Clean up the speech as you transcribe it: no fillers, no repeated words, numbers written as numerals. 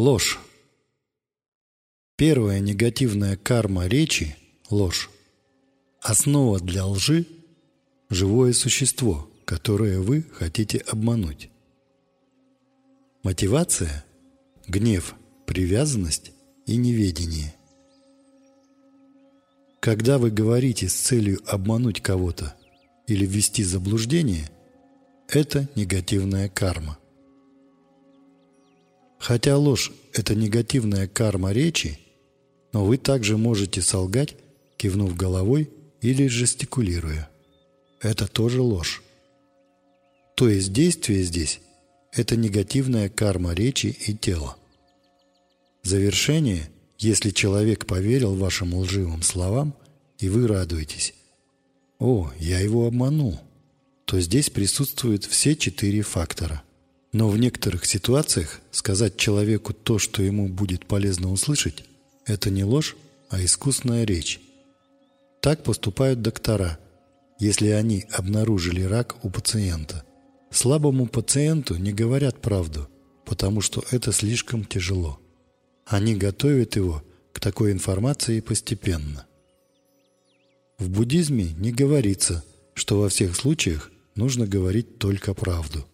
Ложь. Первая негативная карма речи – ложь. Основа для лжи – живое существо, которое вы хотите обмануть. Мотивация – гнев, привязанность и неведение. Когда вы говорите с целью обмануть кого-то или ввести в заблуждение, это негативная карма. Хотя ложь – это негативная карма речи, но вы также можете солгать, кивнув головой или жестикулируя. Это тоже ложь. То есть действие здесь – это негативная карма речи и тела. Завершение, если человек поверил вашим лживым словам, и вы радуетесь: «О, я его обманул», то здесь присутствуют все 4 фактора. Но в некоторых ситуациях сказать человеку то, что ему будет полезно услышать, это не ложь, а искусная речь. Так поступают доктора, если они обнаружили рак у пациента. Слабому пациенту не говорят правду, потому что это слишком тяжело. Они готовят его к такой информации постепенно. В буддизме не говорится, что во всех случаях нужно говорить только правду.